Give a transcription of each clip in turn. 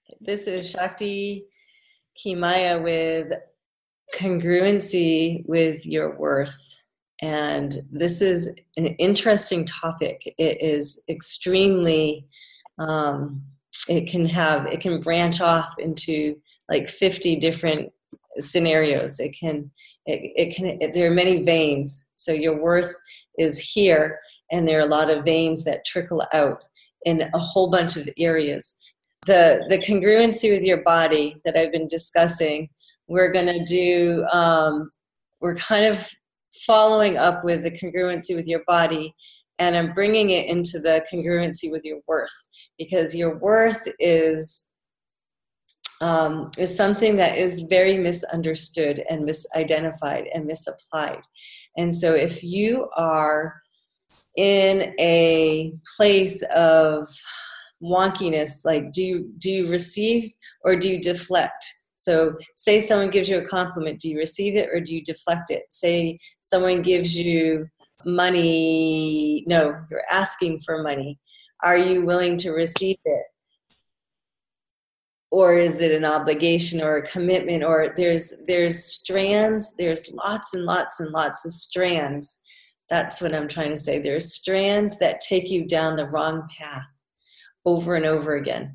This is Shakti Kimaya with congruency with your worth. And this is an interesting topic. It is extremely, it can branch off into like 50 different scenarios. There are many veins. So your worth is here, and there are a lot of veins that trickle out in a whole bunch of areas. The congruency with your body that I've been discussing, we're going to do, we're kind of following up with the congruency with your body, and I'm bringing it into the congruency with your worth, because your worth is something that is very misunderstood and misidentified and misapplied. And so if you are in a place of wonkiness, like do you receive or do you deflect? So say someone gives you a compliment, do you receive it or do you deflect it? Say someone gives you money, no, you're asking for money. Are you willing to receive it? Or is it an obligation or a commitment? Or there's strands, there's lots and lots and lots of strands. That's what I'm trying to say. There's strands that take you down the wrong path over and over again.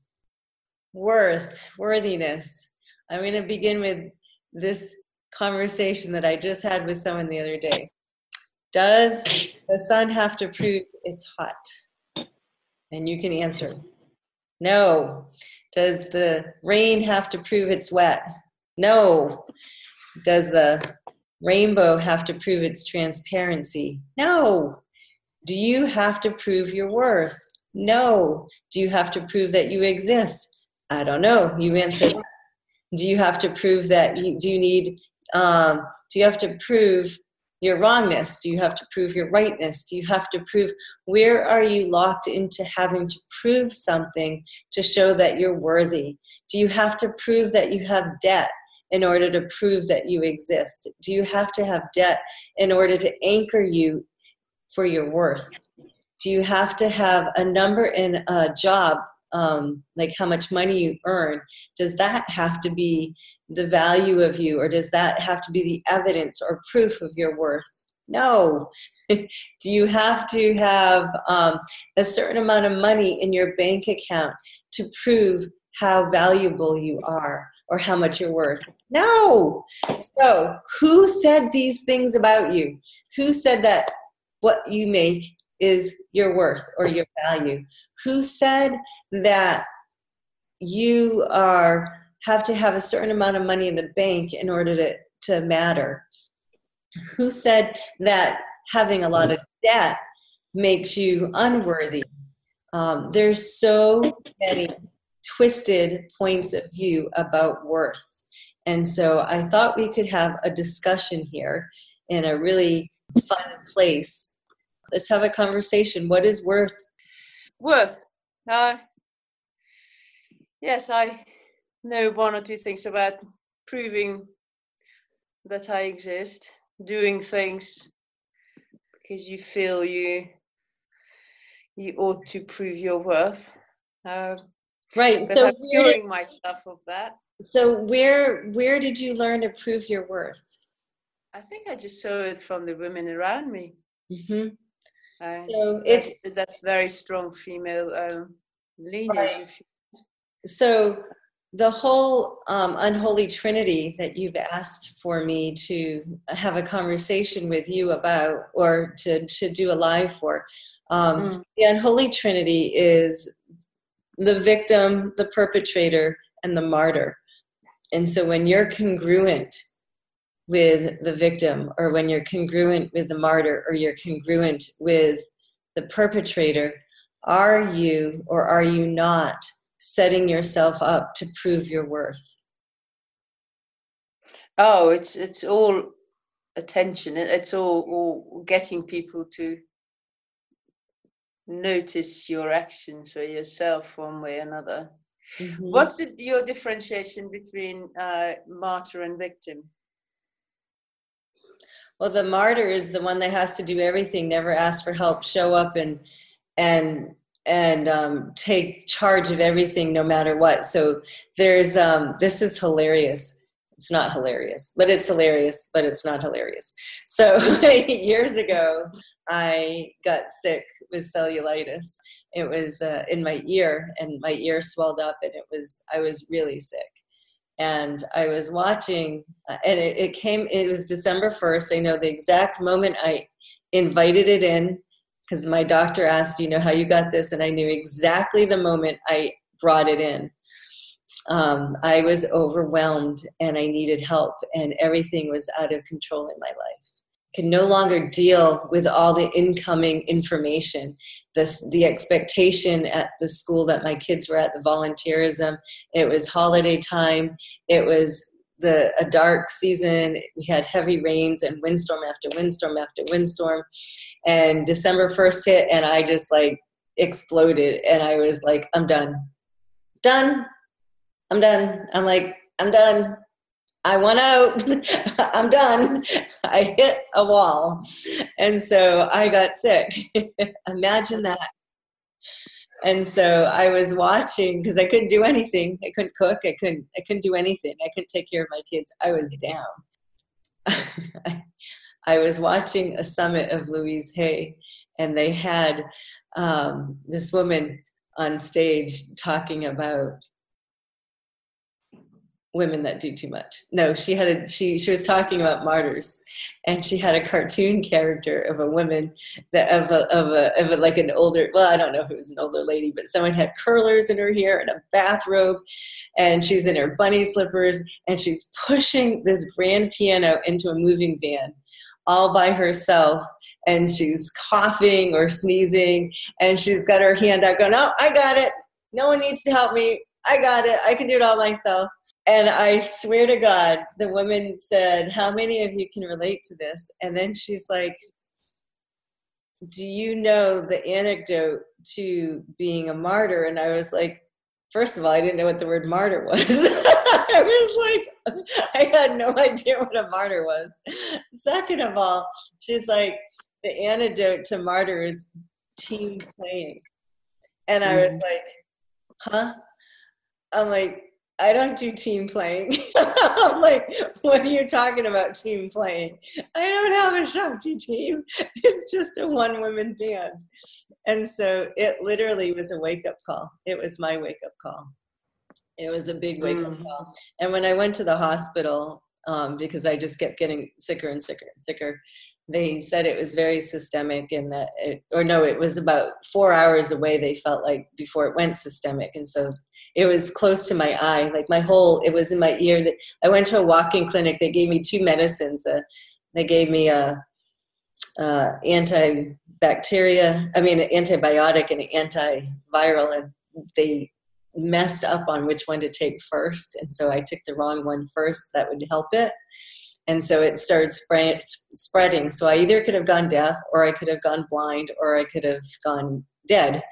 Worthiness. I'm going to begin with this conversation that I just had with someone the other day. Does the sun have to prove it's hot? And you can answer, no. Does the rain have to prove it's wet? No. Does the rainbow have to prove its transparency? No. Do you have to prove your worth? No. Do you have to prove that you exist? I don't know. You answer that. Do you have to prove that do you have to prove your wrongness? Do you have to prove your rightness? Do you have to prove, where are you locked into having to prove something to show that you're worthy? Do you have to prove that you have debt in order to prove that you exist? Do you have to have debt in order to anchor you for your worth? Do you have to have a number in a job, like how much money you earn? Does that have to be the value of you, or does that have to be the evidence or proof of your worth? No. Do you have to have a certain amount of money in your bank account to prove how valuable you are or how much you're worth? No. So who said these things about you? Who said that what you make is your worth or your value? Who said that you have to have a certain amount of money in the bank in order to matter? Who said that having a lot of debt makes you unworthy? There's so many twisted points of view about worth. And so I thought we could have a discussion here in a really fun place. Let's have a conversation. What is worth? Worth. Yes, I know one or two things about proving that I exist, doing things because you feel you ought to prove your worth. Right. But So I'm curing myself of that. So where did you learn to prove your worth? I think I just saw it from the women around me. Mm-hmm. So that's very strong female lineage. Right. So the whole unholy trinity that you've asked for me to have a conversation with you about, or to do a live for, the unholy trinity is the victim, the perpetrator, and the martyr. And so when you're congruent with the victim, or when you're congruent with the martyr, or you're congruent with the perpetrator, are you or are you not setting yourself up to prove your worth? Oh, it's all attention. It's all getting people to notice your actions or yourself one way or another. Mm-hmm. What's your differentiation between martyr and victim? Well, the martyr is the one that has to do everything, never ask for help, show up and take charge of everything no matter what. So there's this is hilarious. It's not hilarious, but it's hilarious, but it's not hilarious. So years ago, I got sick with cellulitis. It was in my ear, and my ear swelled up, and I was really sick. And I was watching, and it was December 1st. I know the exact moment I invited it in, because my doctor asked, how you got this? And I knew exactly the moment I brought it in. I was overwhelmed and I needed help, and everything was out of control in my life. Could no longer deal with all the incoming information, the expectation at the school that my kids were at, the volunteerism. It was holiday time. It was a dark season. We had heavy rains and windstorm after windstorm after windstorm. And December 1st hit, and I just exploded. And I was like, I'm done. I'm done. I'm like, I'm done. I want out. I'm done. I hit a wall. And so I got sick. Imagine that. And so I was watching, because I couldn't do anything. I couldn't cook. I couldn't do anything. I couldn't take care of my kids. I was down. I was watching a summit of Louise Hay, and they had this woman on stage talking about women that do too much. No, she was talking about martyrs, and she had a cartoon character of a woman that of a like an older, well, I don't know if it was an older lady, but someone had curlers in her hair and a bathrobe, and she's in her bunny slippers, and she's pushing this grand piano into a moving van all by herself, and she's coughing or sneezing, and she's got her hand out going, "Oh, I got it. No one needs to help me. I got it. I can do it all myself." And I swear to God, the woman said, "How many of you can relate to this?" And then she's like, "Do you know the anecdote to being a martyr?" And I was like, first of all, I didn't know what the word martyr was. I was like, I had no idea what a martyr was. Second of all, she's like, the antidote to martyr is team playing. And I was like, huh? I'm like, I don't do team playing. I'm like, what are you talking about, team playing? I don't have a Shakti team. It's just a one-woman band. And so it literally was a wake-up call. It was my wake-up call. It was a big wake-up call. And when I went to the hospital, because I just kept getting sicker and sicker and sicker, they said it was very systemic, and that it was about 4 hours away, they felt like, before it went systemic. And so it was close to my eye, like it was in my ear. I went to a walk-in clinic. They gave me 2 medicines. They gave me a antibiotic and an antiviral, and they messed up on which one to take first. And so I took the wrong one first. That would help it. And so it started spreading. So I either could have gone deaf, or I could have gone blind, or I could have gone dead.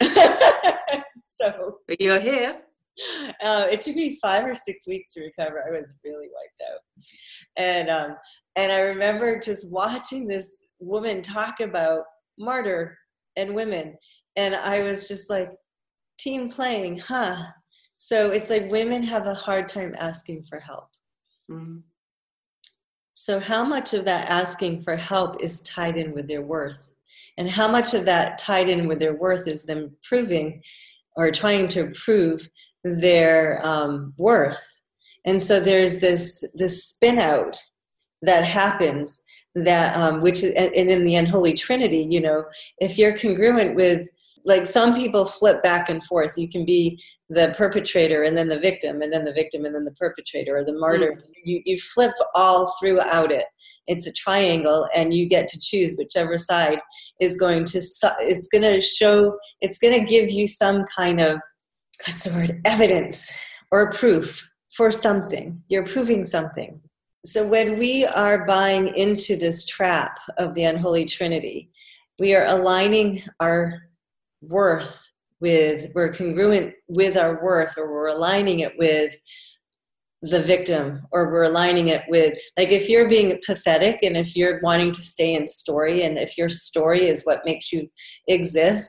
So, but you're here. It took me 5 or 6 weeks to recover. I was really wiped out. And I remember just watching this woman talk about martyr and women. And I was just like, team playing, huh? So it's like women have a hard time asking for help. Mm-hmm. So how much of that asking for help is tied in with their worth? And how much of that tied in with their worth is them proving or trying to prove their worth? And so there's this spin out that happens, that which is, and in the unholy trinity, if you're congruent with, like, some people flip back and forth. You can be the perpetrator and then the victim, and then the victim and then the perpetrator, or the martyr. You flip all throughout it. It's a triangle, and you get to choose whichever side is going to, it's going to show, it's going to give you some kind of, what's the word, evidence or proof for something. You're proving something. So when we are buying into this trap of the unholy trinity, we are aligning our worth we're congruent with our worth, or we're aligning it with the victim, or we're aligning it with, like, if you're being pathetic, and if you're wanting to stay in story, and if your story is what makes you exist,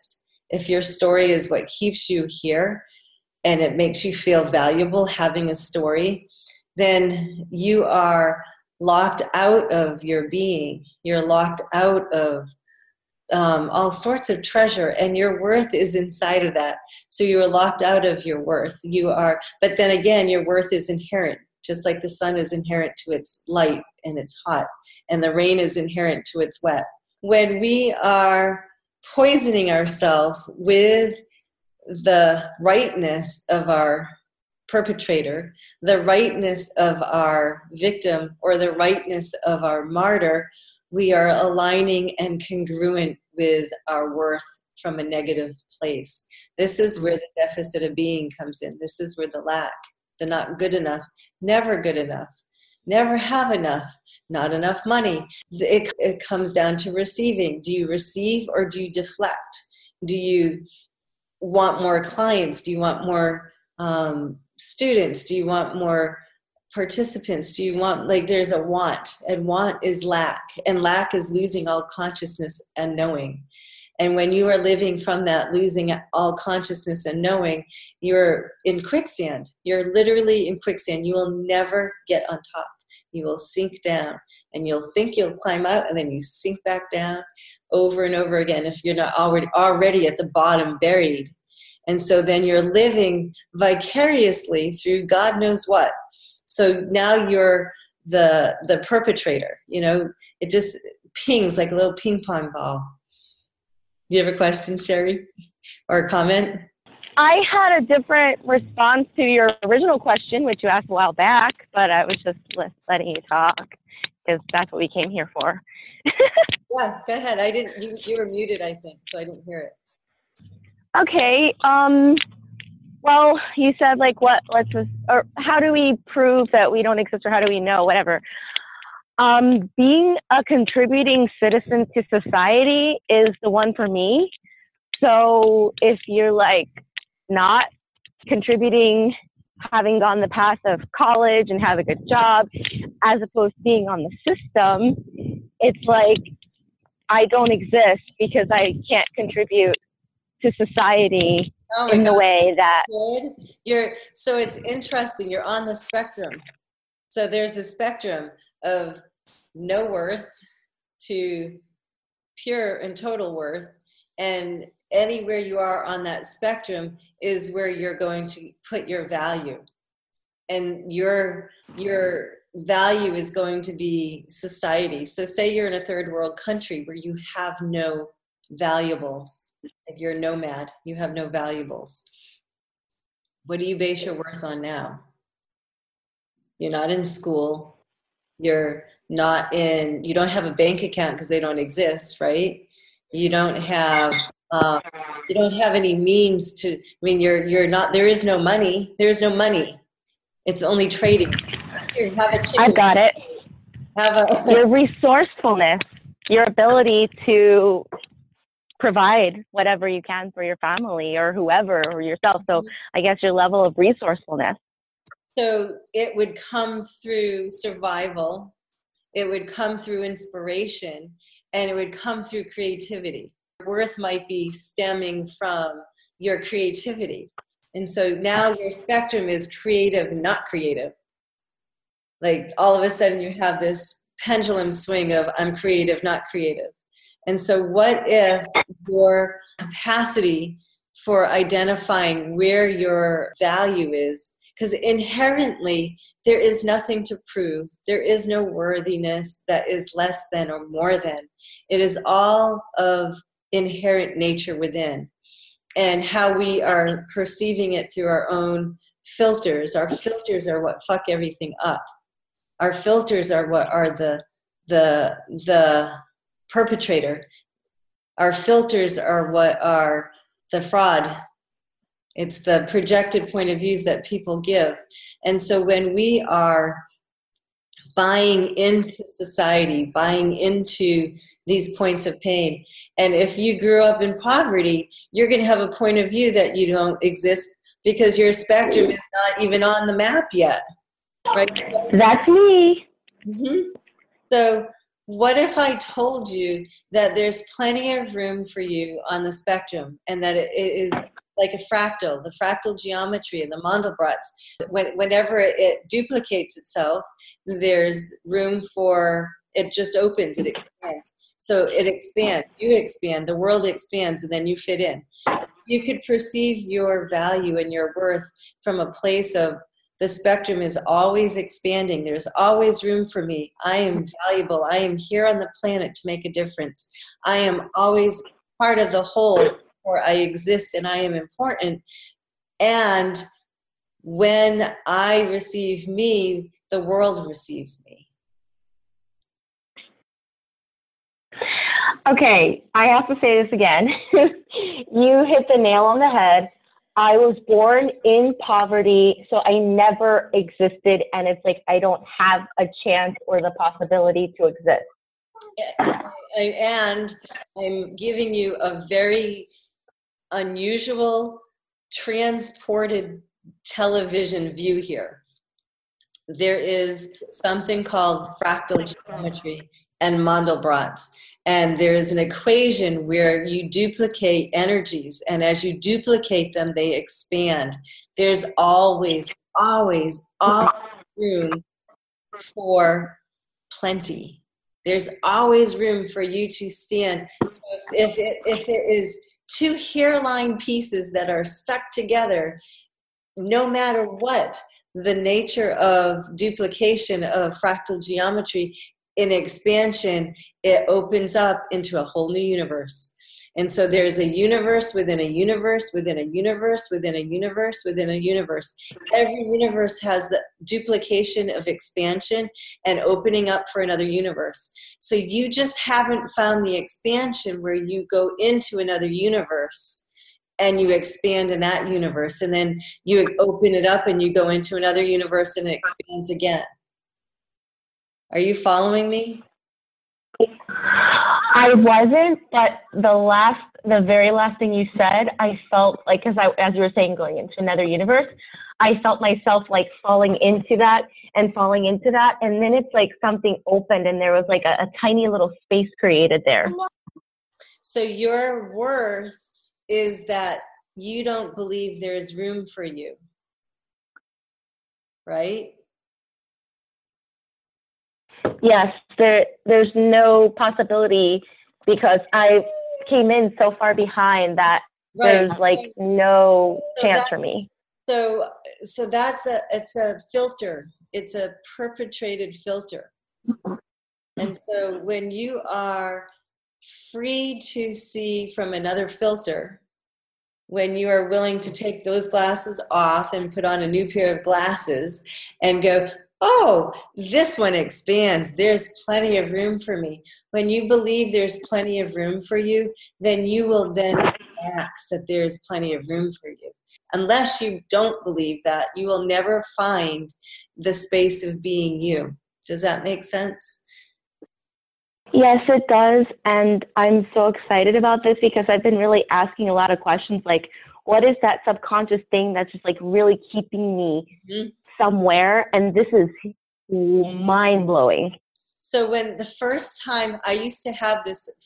if your story is what keeps you here and it makes you feel valuable having a story, then you are locked out of your being. You're locked out of all sorts of treasure, and your worth is inside of that. So you are locked out of your worth. But then again, your worth is inherent, just like the sun is inherent to its light and it's hot, and the rain is inherent to its wet. When we are poisoning ourselves with the rightness of our perpetrator, the rightness of our victim, or the rightness of our martyr, we are aligning and congruent with our worth from a negative place. This is where the deficit of being comes in. This is where the lack, the not good enough, never good enough, never have enough, not enough money. It comes down to receiving. Do you receive or do you deflect? Do you want more clients? Do you want more students? Do you want more participants? Do you want, like, there's a want, and want is lack, and lack is losing all consciousness and knowing. And when you are living from that losing all consciousness and knowing, you're in quicksand. You're literally in quicksand. You will never get on top. You will sink down, and you'll think you'll climb out, and then you sink back down over and over again if you're not already at the bottom, buried. And so then you're living vicariously through God knows what. So now you're the perpetrator. You know, it just pings like a little ping pong ball. Do you have a question, Sherry, or a comment? I had a different response to your original question, which you asked a while back, but I was just letting you talk because that's what we came here for. Yeah, go ahead. I didn't. You were muted, I think, so I didn't hear it. Okay. Well, you said like or how do we prove that we don't exist, or how do we know, whatever. Being a contributing citizen to society is the one for me. So if you're like not contributing, having gone the path of college and have a good job, as opposed to being on the system, it's like I don't exist because I can't contribute to society in the way that. So it's interesting. You're on the spectrum. So there's a spectrum of no worth to pure and total worth, and anywhere you are on that spectrum is where you're going to put your value, and your value is going to be society. So say you're in a third world country where you have no valuables, like you're a nomad, you have no valuables. What do you base your worth on now? You're not in school. You don't have a bank account because they don't exist, right? You don't have any means to, I mean, you're not, there is no money. There's no money. It's only trading. Here, have a chicken. I've got it. Your resourcefulness, your ability to provide whatever you can for your family or whoever or yourself. So I guess your level of resourcefulness. So it would come through survival, it would come through inspiration, and it would come through creativity. Worth might be stemming from your creativity. And so now your spectrum is creative, not creative. Like all of a sudden you have this pendulum swing of I'm creative, not creative. And so what if your capacity for identifying where your value is, because inherently there is nothing to prove. There is no worthiness that is less than or more than. It is all of inherent nature within. And how we are perceiving it through our own filters. Our filters are what fuck everything up. Our filters are what are the perpetrator. Our filters are what are the fraud. It's the projected point of views that people give. And so when we are buying into society, buying into these points of pain, and if you grew up in poverty, you're going to have a point of view that you don't exist because your spectrum is not even on the map yet. Right? That's me. Mm-hmm. So what if I told you that there's plenty of room for you on the spectrum, and that it is like a fractal, the fractal geometry and the Mandelbrot's. Whenever it duplicates itself, there's room for, it just opens, it expands. So it expands, you expand, the world expands, and then you fit in. You could perceive your value and your worth from a place of, the spectrum is always expanding. There's always room for me. I am valuable. I am here on the planet to make a difference. I am always part of the whole, or I exist and I am important. And when I receive me, the world receives me. Okay, I have to say this again. You hit the nail on the head. I was born in poverty, so I never existed, and it's like I don't have a chance or the possibility to exist. And I'm giving you a very unusual, transported television view here. There is something called fractal geometry and Mandelbrot's. And there is an equation where you duplicate energies, and as you duplicate them, they expand. There's always, always, always room for plenty. There's always room for you to stand. So if it is two hairline pieces that are stuck together, no matter what the nature of duplication of fractal geometry, in expansion, it opens up into a whole new universe. And so there's a universe within a universe within a universe within a universe within a universe. Every universe has the duplication of expansion and opening up for another universe. So you just haven't found the expansion where you go into another universe and you expand in that universe, and then you open it up and you go into another universe and it expands again. Are you following me? I wasn't, but the very last thing you said, I felt like, because as you were saying, going into another universe, I felt myself like falling into that, and then it's like something opened, and there was like a tiny little space created there. So your worth is that you don't believe there's room for you, right? Yes, there's no possibility, because I came in so far behind that there's like no chance for me. So it's a filter. It's a perpetrated filter. And so when you are free to see from another filter, when you are willing to take those glasses off and put on a new pair of glasses and go, oh, this one expands. There's plenty of room for me. When you believe there's plenty of room for you, then you will then relax that there's plenty of room for you. Unless you don't believe that, you will never find the space of being you. Does that make sense? Yes, it does. And I'm so excited about this because I've been really asking a lot of questions like, what is that subconscious thing that's just like really keeping me somewhere? And this is mind-blowing. So when the first time I used to have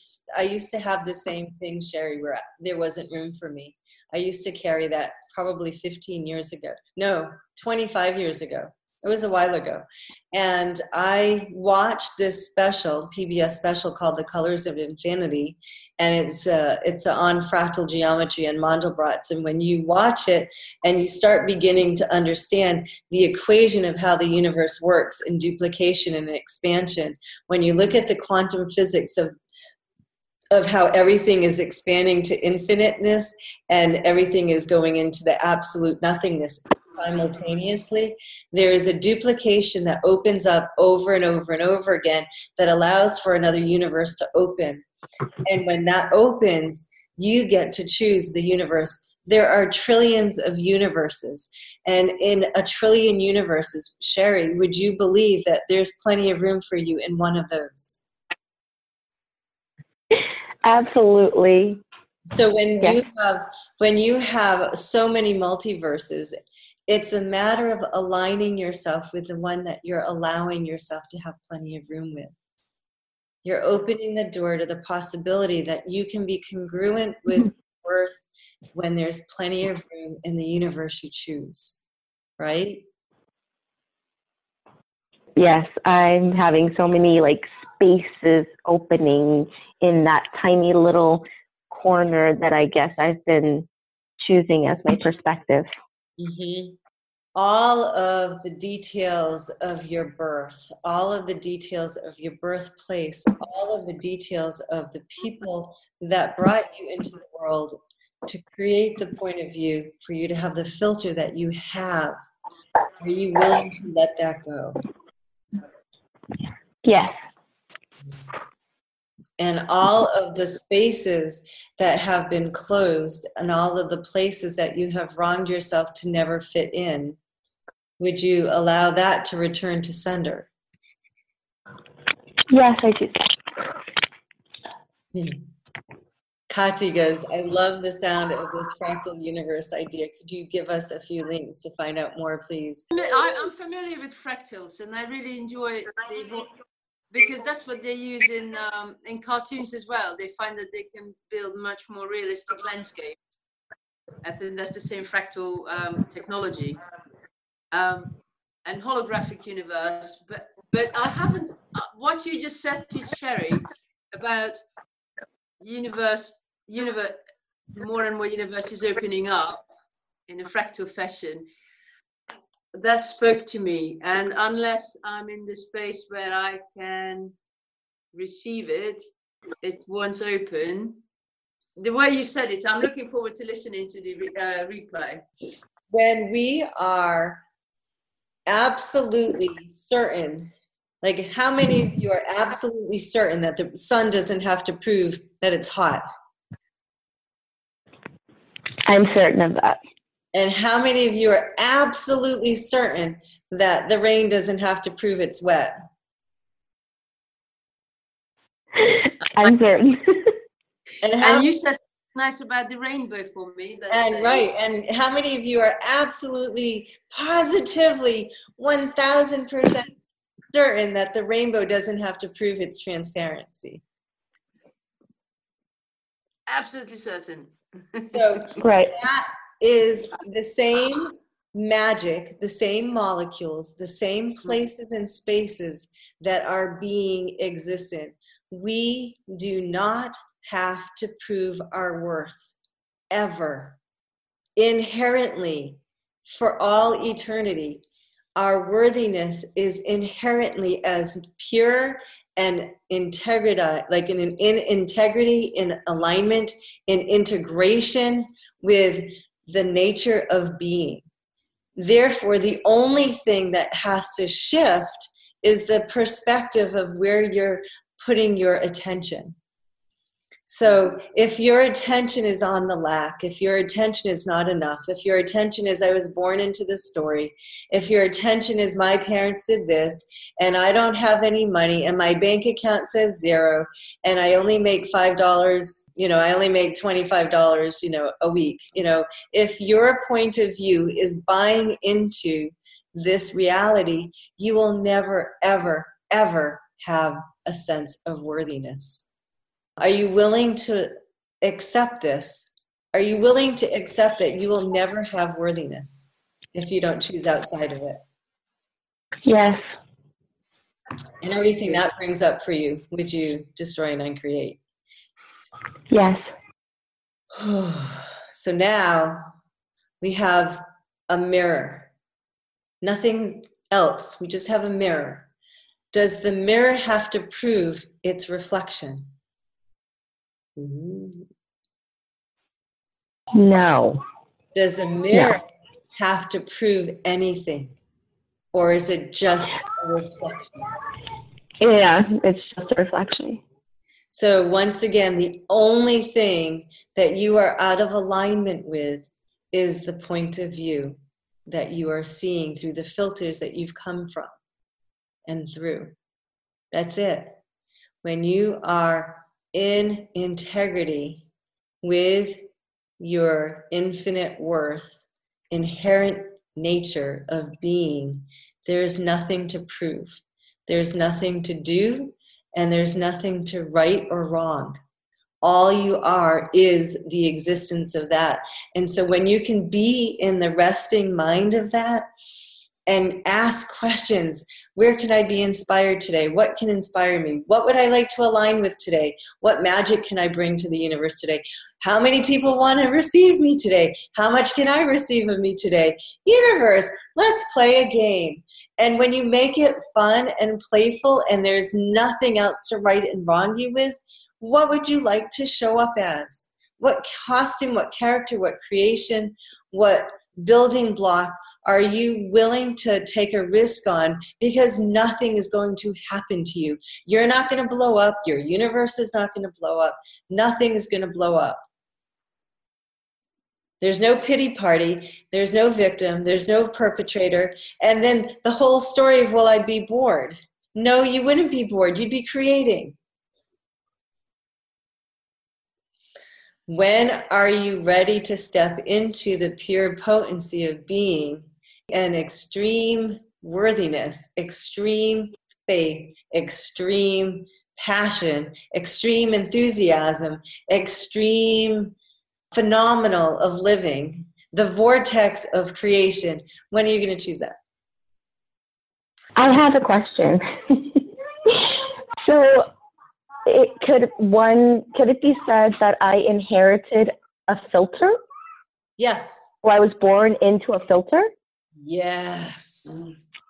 the same thing, Sherry, where there wasn't room for me. I used to carry that probably 15 years ago. No, 25 years ago. It was a while ago. And I watched this special, PBS special called The Colors of Infinity. And it's on fractal geometry and Mandelbrot's. And when you watch it and you start beginning to understand the equation of how the universe works in duplication and expansion, when you look at the quantum physics of how everything is expanding to infiniteness and everything is going into the absolute nothingness simultaneously, there is a duplication that opens up over and over and over again that allows for another universe to open. And when that opens, you get to choose the universe. There are trillions of universes. And in a trillion universes, Sherry, would you believe that there's plenty of room for you in one of those? Absolutely. So when you have so many multiverses, it's a matter of aligning yourself with the one that you're allowing yourself to have plenty of room with. You're opening the door to the possibility that you can be congruent with worth when there's plenty of room in the universe you choose, right? Yes, I'm having so many like spaces opening in that tiny little corner that I guess I've been choosing as my perspective. Mm-hmm. All of the details of your birth, all of the details of your birthplace, all of the details of the people that brought you into the world to create the point of view for you to have the filter that you have. Are you willing to let that go? Yes. And all of the spaces that have been closed and all of the places that you have wronged yourself to never fit in, would you allow that to return to sender? Yes, I do. Kati goes, I love the sound of this fractal universe idea. Could you give us a few links to find out more, please? I'm familiar with fractals, and I really enjoy because that's what they use in cartoons as well. They find that they can build much more realistic landscapes. I think that's the same fractal technology. And holographic universe, but I haven't what you just said to Sherry about universe more and more universes opening up in a fractal fashion, that spoke to me. And unless I'm in the space where I can receive it, it won't open. The way you said it, I'm looking forward to listening to the replay. When we are absolutely certain, like how many of you are absolutely certain that the sun doesn't have to prove that it's hot? I'm certain of that. And how many of you are absolutely certain that the rain doesn't have to prove it's wet? I'm certain. And you said nice about the rainbow for me. Right. And how many of you are absolutely, positively, 1,000% certain that the rainbow doesn't have to prove its transparency? Absolutely certain. So right. That is the same magic, the same molecules, the same places and spaces that are being existent. We do not have to prove our worth ever. Inherently, for all eternity, our worthiness is inherently as pure and integrity, like in integrity, in alignment, in integration with the nature of being. Therefore, the only thing that has to shift is the perspective of where you're putting your attention. So if your attention is on the lack, if your attention is not enough, if your attention is I was born into this story, if your attention is my parents did this and I don't have any money and my bank account says zero and I only make $5, I only make $25, a week, if your point of view is buying into this reality, you will never, ever, ever have a sense of worthiness. Are you willing to accept this? Are you willing to accept that you will never have worthiness if you don't choose outside of it? Yes. And everything that brings up for you, would you destroy and uncreate? Yes. So now we have a mirror. Nothing else. We just have a mirror. Does the mirror have to prove its reflection? No. Does a mirror have to prove anything? Or is it just a reflection? Yeah, it's just a reflection. So once again, the only thing that you are out of alignment with is the point of view that you are seeing through the filters that you've come from and through. That's it. When you are in integrity with your infinite worth, inherent nature of being, there's nothing to prove. There's nothing to do, and there's nothing to right or wrong. All you are is the existence of that. And so when you can be in the resting mind of that and ask questions, where can I be inspired today? What can inspire me? What would I like to align with today? What magic can I bring to the universe today? How many people want to receive me today? How much can I receive of me today? Universe, let's play a game. And when you make it fun and playful and there's nothing else to right and wrong you with, what would you like to show up as? What costume, what character, what creation, what building block are you willing to take a risk on? Because nothing is going to happen to you. You're not going to blow up. Your universe is not going to blow up. Nothing is going to blow up. There's no pity party. There's no victim. There's no perpetrator. And then the whole story of, well, I'd be bored. No, you wouldn't be bored. You'd be creating. When are you ready to step into the pure potency of being and extreme worthiness, extreme faith, extreme passion, extreme enthusiasm, extreme phenomenal of living, the vortex of creation? When are you going to choose that? I have a question. So could it be said that I inherited a filter? Yes. Or I was born into a filter? Yes.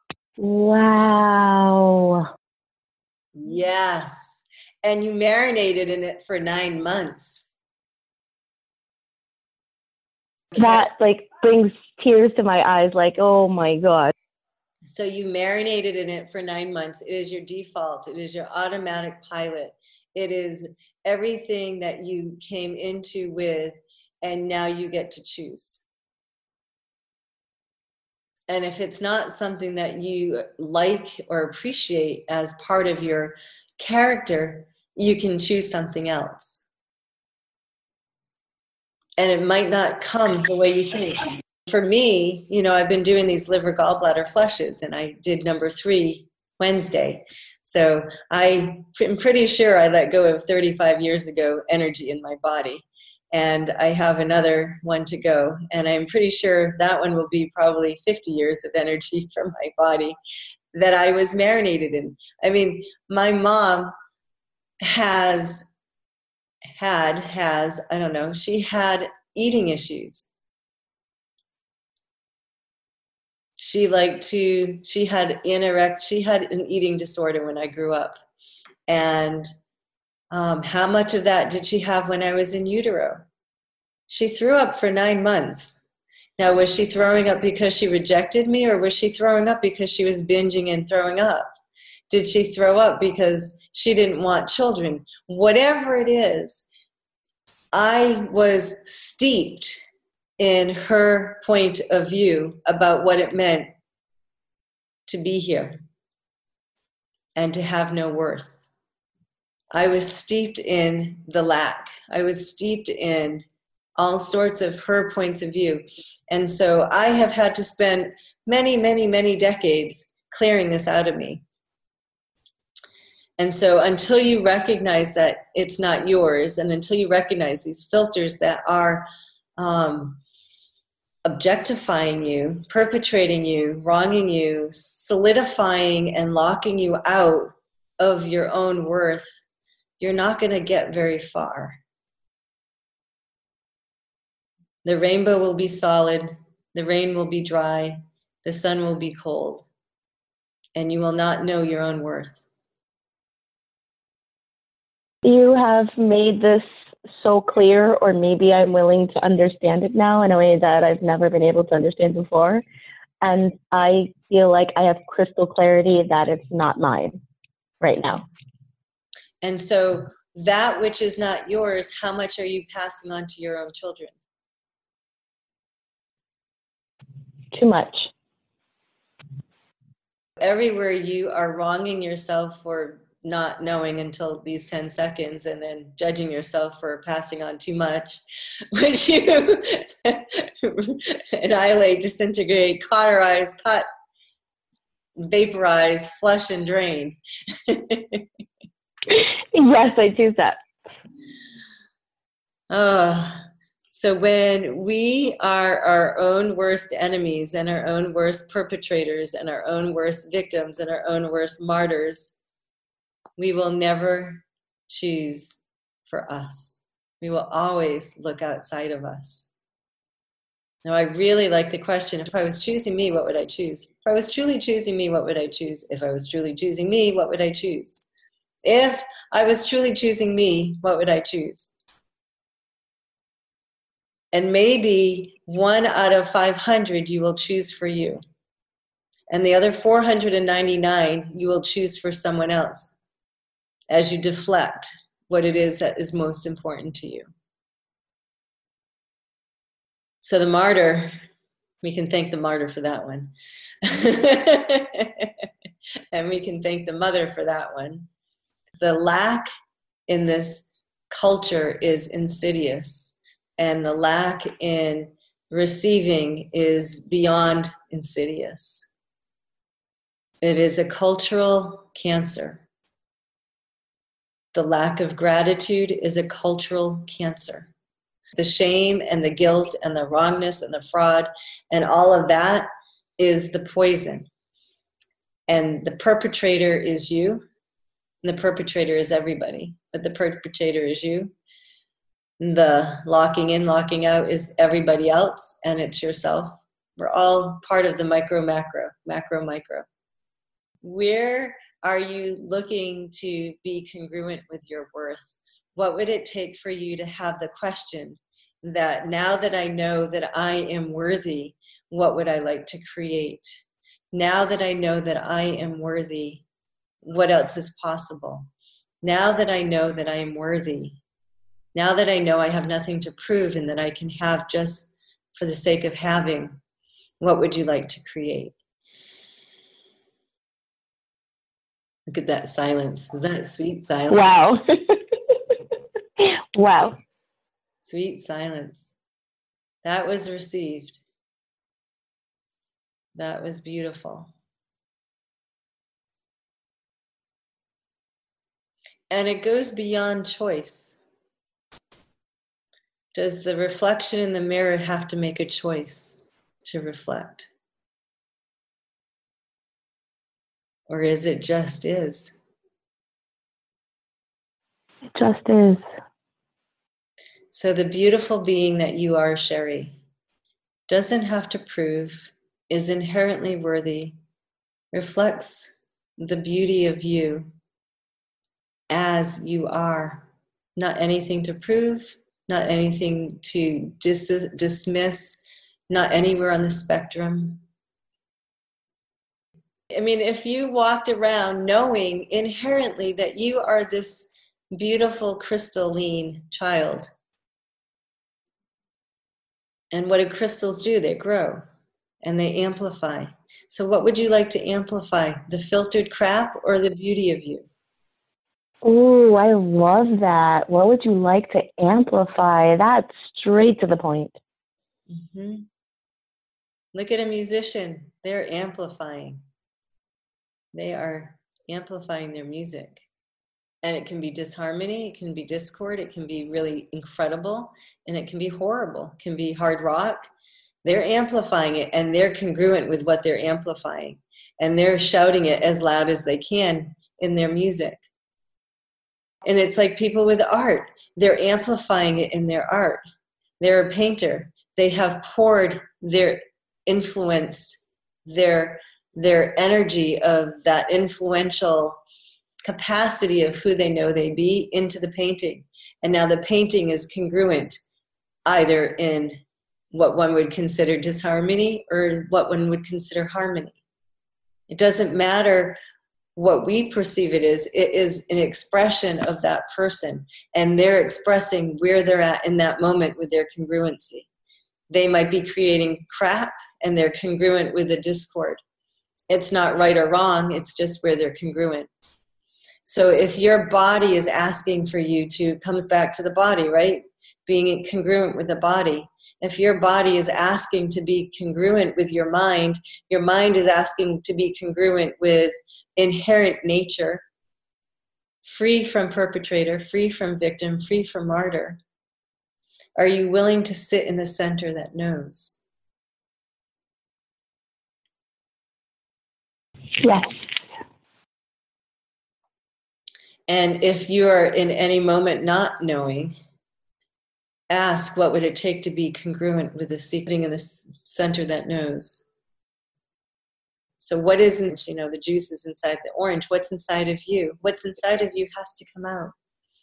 Wow. Yes. And you marinated in it for 9 months. That brings tears to my eyes, oh my God. So you marinated in it for 9 months. It is your default. It is your automatic pilot. It is everything that you came into with, and now you get to choose. And if it's not something that you like or appreciate as part of your character, you can choose something else. And it might not come the way you think. For me, I've been doing these liver gallbladder flushes, and I did number 3 Wednesday. So I'm pretty sure I let go of 35 years ago energy in my body. And I have another one to go. And I'm pretty sure that one will be probably 50 years of energy from my body that I was marinated in. I mean, my mom had eating issues. She had an eating disorder when I grew up. And how much of that did she have when I was in utero? She threw up for 9 months. Now, was she throwing up because she rejected me, or was she throwing up because she was binging and throwing up? Did she throw up because she didn't want children? Whatever it is, I was steeped in her point of view about what it meant to be here and to have no worth. I was steeped in the lack. I was steeped in all sorts of her points of view. And so I have had to spend many, many, many decades clearing this out of me. And so until you recognize that it's not yours, and until you recognize these filters that are objectifying you, perpetrating you, wronging you, solidifying and locking you out of your own worth, you're not going to get very far. The rainbow will be solid, the rain will be dry, the sun will be cold, and you will not know your own worth. You have made this so clear, or maybe I'm willing to understand it now in a way that I've never been able to understand before. And I feel like I have crystal clarity that it's not mine right now. And so that which is not yours, how much are you passing on to your own children? Too much. Everywhere you are wronging yourself for not knowing until these 10 seconds, and then judging yourself for passing on too much, which you annihilate, disintegrate, cauterize, cut, vaporize, flush, and drain. Yes, I choose that. So when we are our own worst enemies and our own worst perpetrators and our own worst victims and our own worst martyrs, we will never choose for us. We will always look outside of us. Now, I really like the question, if I was choosing me, what would I choose? If I was truly choosing me, what would I choose? If I was truly choosing me, what would I choose? If I was truly choosing me, what would I choose? And maybe 1 out of 500 you will choose for you. And the other 499 you will choose for someone else as you deflect what it is that is most important to you. So the martyr, we can thank the martyr for that one. And we can thank the mother for that one. The lack in this culture is insidious. And the lack in receiving is beyond insidious. It is a cultural cancer. The lack of gratitude is a cultural cancer. The shame and the guilt and the wrongness and the fraud and all of that is the poison. And the perpetrator is you. And the perpetrator is everybody. But the perpetrator is you. The locking in, locking out is everybody else, and it's yourself. We're all part of the micro, macro, macro, micro. Where are you looking to be congruent with your worth? What would it take for you to have the question that now that I know that I am worthy, what would I like to create? Now that I know that I am worthy, what else is possible? Now that I know that I am worthy, now that I know I have nothing to prove and that I can have just for the sake of having, what would you like to create? Look at that silence. Is that sweet silence? Wow. Wow. Sweet silence. That was received. That was beautiful. And it goes beyond choice. Does the reflection in the mirror have to make a choice to reflect? Or is it just is? It just is. So the beautiful being that you are, Sherry, doesn't have to prove, is inherently worthy, reflects the beauty of you as you are. Not anything to prove, not anything to dismiss, not anywhere on the spectrum. I mean, if you walked around knowing inherently that you are this beautiful crystalline child, and what do crystals do? They grow and they amplify. So what would you like to amplify? The filtered crap or the beauty of you? Oh, I love that. What would you like to amplify? That's straight to the point. Mm-hmm. Look at a musician. They're amplifying. They are amplifying their music. And it can be disharmony, it can be discord, it can be really incredible, and it can be horrible. It can be hard rock. They're amplifying it, and they're congruent with what they're amplifying. And they're shouting it as loud as they can in their music. And it's like people with art. They're amplifying it in their art. They're a painter. They have poured their influence, their energy of that influential capacity of who they know they be into the painting. And now the painting is congruent either in what one would consider disharmony or what one would consider harmony. It doesn't matter what we perceive it is an expression of that person, and they're expressing where they're at in that moment with their congruency. They might be creating crap and they're congruent with the discord. It's not right or wrong, it's just where they're congruent. So if your body is asking for you to, comes back to the body, right? Being congruent with the body. If your body is asking to be congruent with your mind is asking to be congruent with inherent nature. free from perpetrator, free from victim, free from martyr? Are you willing to sit in the center that knows? Yes. And if you are in any moment not knowing, ask, what would it take to be congruent with the sitting in the center that knows? So what isn't, the juice is inside the orange. What's inside of you? What's inside of you has to come out.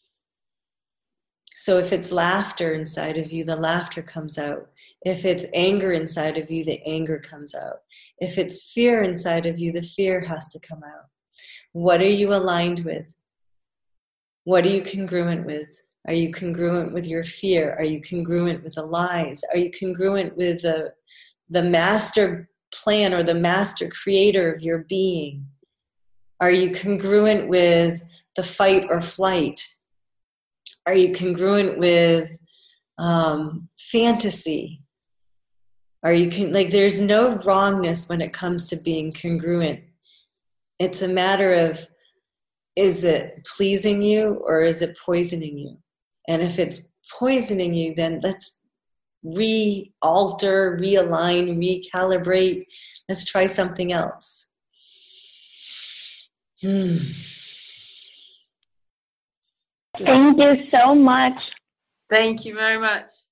So if it's laughter inside of you, the laughter comes out. If it's anger inside of you, the anger comes out. If it's fear inside of you, the fear has to come out. What are you aligned with? What are you congruent with? Are you congruent with your fear? Are you congruent with the lies? Are you congruent with the master plan or the master creator of your being? Are you congruent with the fight or flight? Are you congruent with fantasy? Are you there's no wrongness when it comes to being congruent. It's a matter of, is it pleasing you or is it poisoning you? And if it's poisoning you, then let's alter, realign, recalibrate. Let's try something else. Thank you so much. Thank you very much.